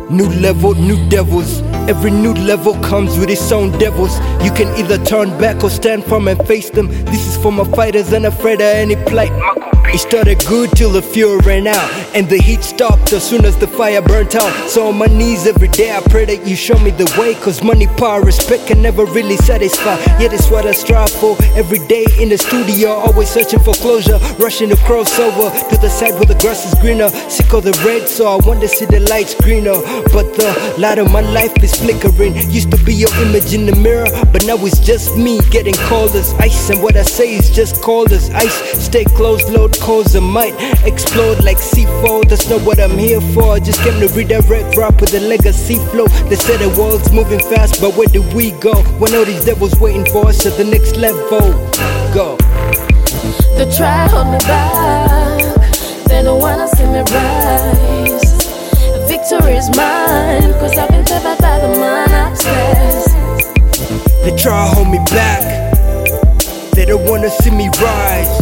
New level, new devils. Every new level comes with its own devils. You can either turn back or stand firm and face them. This is for my fighters unafraid of any plight. It started good till the fuel ran out, and the heat stopped as soon as the fire burnt out. So on my knees every day I pray that you show me the way, cause money, power, respect can never really satisfy. Yet it's what I strive for every day in the studio, always searching for closure, rushing to cross over to the side where the grass is greener. Sick of the red, so I want to see the lights greener. But the light of my life is flickering. Used to be your image in the mirror, but now it's just me getting cold as ice. And what I say is just cold as ice. Stay close, load cause I might explode like C4. That's not what I'm here for. I just came to redirect rap with a legacy flow. They say the world's moving fast, but where do we go when all these devils waiting for us at the next level? Go. They try hold me back, they don't wanna see me rise. Victory is mine, cause I've been favored by the man upstairs. They try hold me back, they don't wanna see me rise.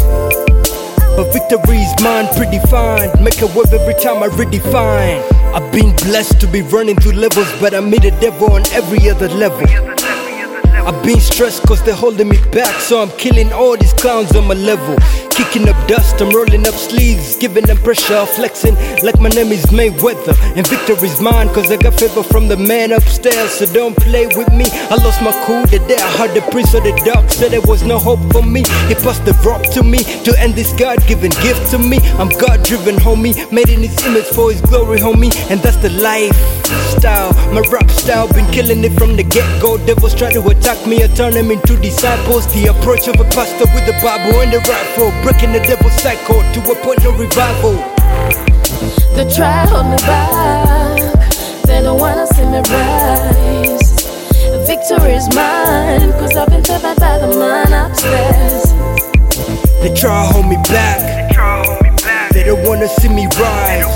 But victory's mine, pretty fine. Make a wave every time I redefine. I've been blessed to be running through levels, but I meet a devil on every other level. I've been stressed cause they're holding me back, so I'm killing all these clowns on my level. Kicking up dust, I'm rolling up sleeves, giving them pressure, flexing like my name is Mayweather. And victory's mine cause I got favor from the man upstairs, so don't play with me. I lost my cool the day I heard the prince of the dark said there was no hope for me. He passed the rock to me to end this God-given gift to me. I'm God-driven, homie, made in his image for his glory, homie. And that's the lifestyle, my rap style. Been killing it from the get-go. Devils try to attack me, I turn them into disciples. The approach of a pastor with the Bible and the rifle, breaking the devil's cycle to a point of revival. They try hold me back, they don't wanna see me rise. Victory is mine, cause I've been favored by the man upstairs. They try hold me back, they don't wanna see me rise.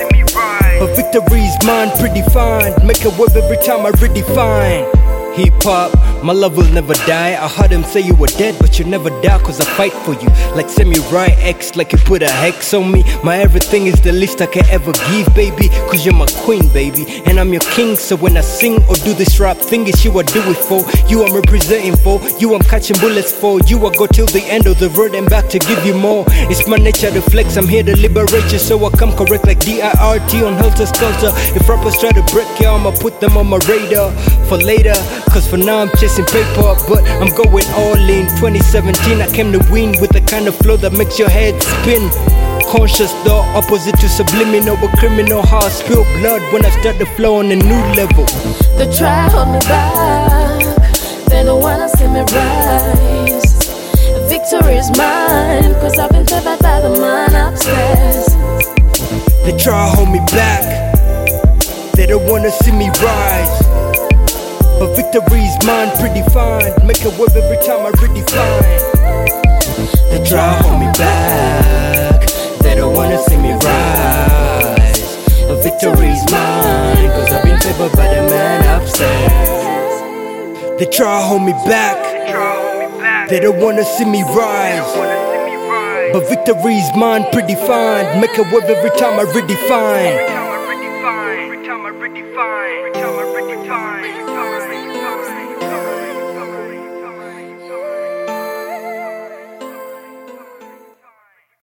But victory's mine, pretty fine. Make a wave every time I redefine. Hip hop, my love will never die. I heard them say you were dead, but you never die, cause I fight for you. Like Samurai X, like you put a hex on me. My everything is the least I can ever give, baby, cause you're my queen, baby, and I'm your king. So when I sing or do this rap thing, it's you I do it for. You I'm representing for, you I'm catching bullets for. You I go till the end of the road and back to give you more. It's my nature to flex, I'm here to liberate you, so I come correct like DIRT on Helter Skelter. If rappers try to break you, I'ma put them on my radar for later, cause for now I'm chasing paper, but I'm going all in. 2017 I came to win with the kind of flow that makes your head spin. Conscious though, opposite to subliminal, but criminal. How I spill blood when I start to flow on a new level. They try hold me back, they don't wanna see me rise. Victory is mine, cause I've been favored by the man upstairs. They try hold me back, they don't wanna see me rise. But victory's mine, pretty fine. Make a wave every time I redefine. They try hold me back, they don't wanna see me rise. But victory's mine, cause I've been favored by the man upstairs. They try hold me back, they don't wanna see me rise. But victory's mine, pretty fine. Make a wave every time I redefine.